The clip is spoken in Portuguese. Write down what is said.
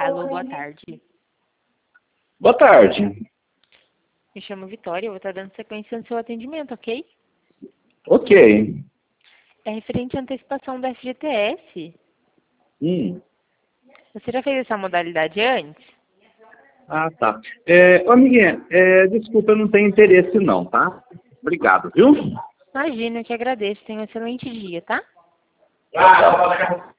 Alô, boa tarde. Boa tarde. Me chamo Vitória, eu vou estar dando sequência no seu atendimento, ok? Ok. É referente à antecipação do FGTS. Hum. Você já fez essa modalidade antes? Ah, tá. Ô, amiguinha, desculpa, eu não tenho interesse não, tá? Obrigado, viu? Imagina, eu te agradeço. Tenha um excelente dia, tá? Ah,